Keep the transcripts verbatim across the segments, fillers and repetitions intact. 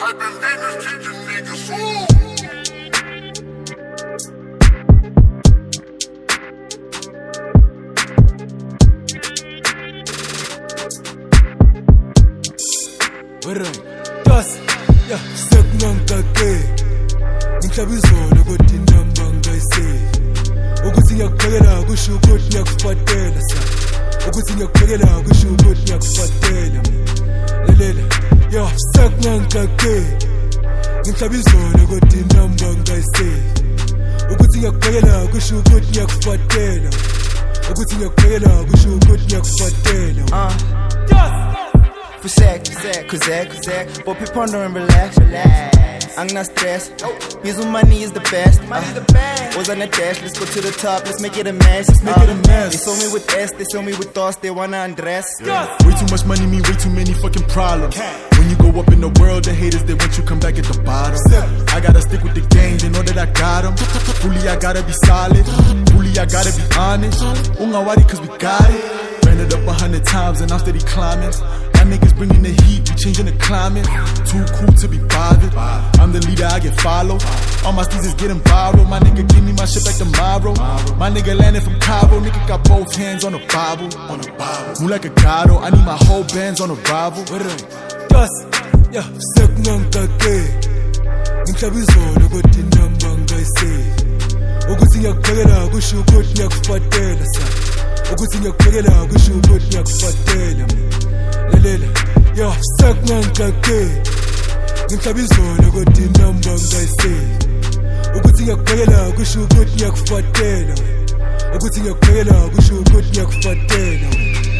I believe it's teaching niggas. Ooh. Alright, das, yeah, sekungangake ngihlaba izolo kodwa inamba ngayiseli ukuthi ngiyakuphekela kusho ukuthi ngiyakufatela sa ukuthi ngiyakuphekela kusho ukuthi ngiyakufatela lalela yeah sekungangake ngihlaba izolo kodwa inamba ngayiseli ukuthi ngiyakuphekela kusho ukuthi ngiyakufatela ukuthi ngiyakuphekela kusho ukuthi ngiyakufatela uh for sec, cause that, cause that, but people ponder and relax, relax. I'm not stressed. Here's when money is the best. Money the best. Was on the dash, let's go to the top, let's make it a mess. Let's make uh, it a mess. They saw me with S, they saw me with thoughts, they wanna undress. Yeah. Way too much money mean way too many fucking problems. When you go up in the world, the haters, they want you come back at the bottom. I gotta stick with the game, they know that I got them. Fully, I gotta be solid. Fully, I gotta be honest. Ungawari, cause we got it. Ran it up a hundred times and I'm steady climbing. My niggas bringing the heat, we changing the climate. Too cool to be bothered. I'm the leader, I get followed. All my steeds is getting viral. My nigga give me my shit back tomorrow. My nigga landed from Cairo. Nigga got both hands on the Bible. On the Bible. Move like a gato. I need my whole bands on arrival. Das, yeah, sekungangake ngihlaba izolo kodwa inamba ngayiseli ukuthi ngiyakuphekela kusho ukuthi ngiyakufatela sa ukuthi ngiyakuphekela kusho ukuthi ngiyakufatela lalela yo sekungangake ngihlaba izolo kodwa inamba ngayiseli ukuthi ngiyakuphekela kusho ukuthi ngiyakufatela ukuthi ngiyakuphekela kusho ukuthi ngiyakufatela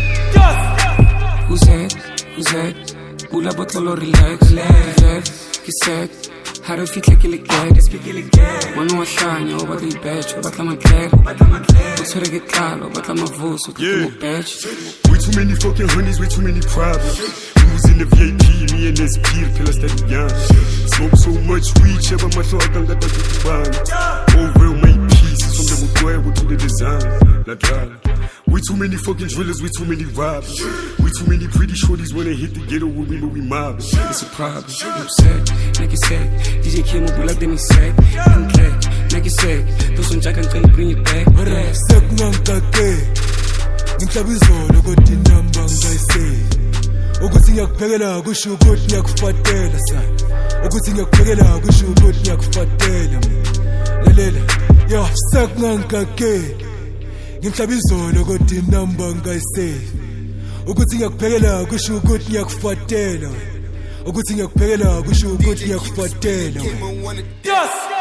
Who's that? Who's that? Bula botolo relax, relax, kiset. How do you feel like you look good? Mano wahlanya, oba di batch, oba tla maklero. Utshwere ke tlalo, oba tla mavuso, ke mo batch. Way too many fucking honeys, way too many problems. Who's in the V I P, me and S P, pela steady young. Smoke so much weed, sheba mahlo akanga ta tukubana. Over my pieces, from the mutwebo to the design. La drala. Way too many fucking drillers, way too many robbers. Way too many pretty shorties wanna hit the ghetto with me, but we mobbing. It's a problem, I'm upset, like you said. D J Kimo Bula dem is said. I'm glad, like you said. Those on Jack and trying to bring it back. Sekungangake ngihlaba izolo kodwa inamba ngayiseli ukuthi ngiyakuphekela kusho ukuthi ngiyakufatela sa ukuthi ngiyakuphekela kusho ukuthi ngiyakufatela lalela yo sekungangake ngihlaba izolo kodwa inamba ngayiseli ukuthi ngiyakuphekela kusho ukuthi ngiyakufatela ukuthi ngiyakuphekela kusho ukuthi ngiyakufatela.